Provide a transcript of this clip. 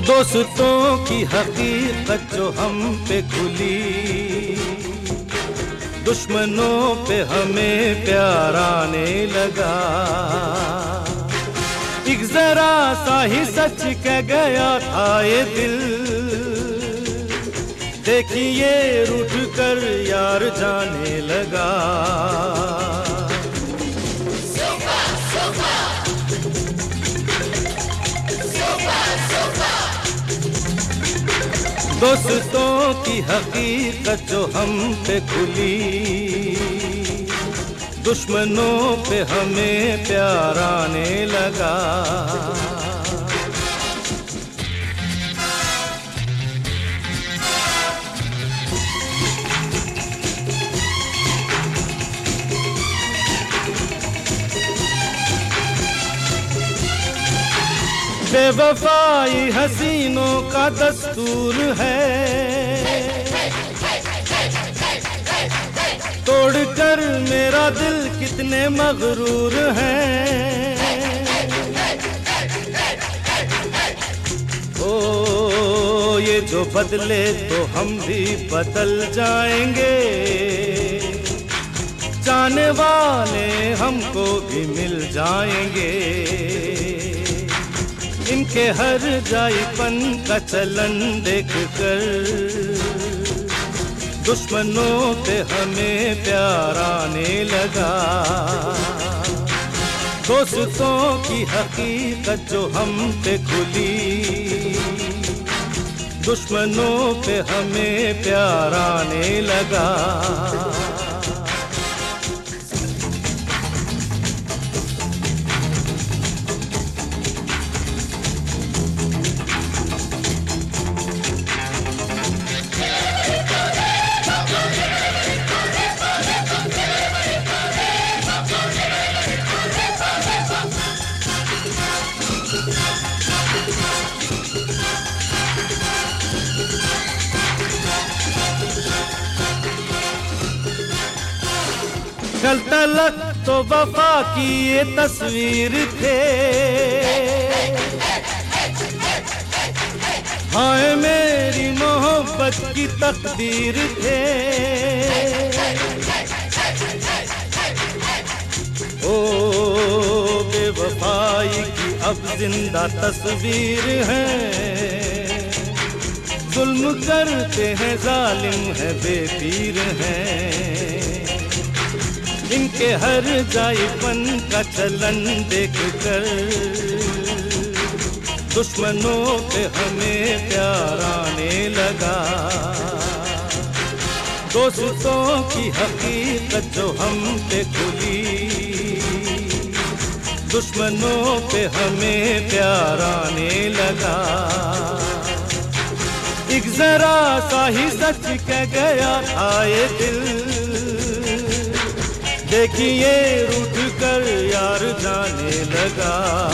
दोस्तों की हकीकत जो हम पे खुली, दुश्मनों पे हमें प्यार आने लगा। एक जरा सा ही सच कह गया था ये दिल, देखिए रूठ कर यार जाने लगा। दोस्तों की हकीकत जो हम पे खुली, दुश्मनों पे हमें प्यार आने लगा। बेवफाई हसीनों का दस्तूर है, तोड़कर मेरा दिल कितने मगरूर हैं। ओ ये जो बदले तो हम भी बदल जाएंगे, जाने वाले हमको भी मिल जाएंगे। इनके हर जाईपन का चलन देखकर दुश्मनों पे हमें प्यार आने लगा। दोस्तों की हकीकत जो हम पे खुली, दुश्मनों पे हमें प्यार आने लगा। कल तलक तो वफा की ये तस्वीर थे, हाय मेरी मोहब्बत की तकदीर थे। ओ बेवफाई की अब जिंदा तस्वीर है, जुल्म करते हैं जालिम है बेपीर हैं। इनके हर जाईपन का चलन देखकर दुश्मनों पे हमें प्यार आने लगा। दोस्तों की हकीकत जो हम पे खुली, दुश्मनों पे हमें प्यार आने लगा। एक जरा सा ही सच कह गया था ये दिल, देखिए रूठ कर यार जाने लगा।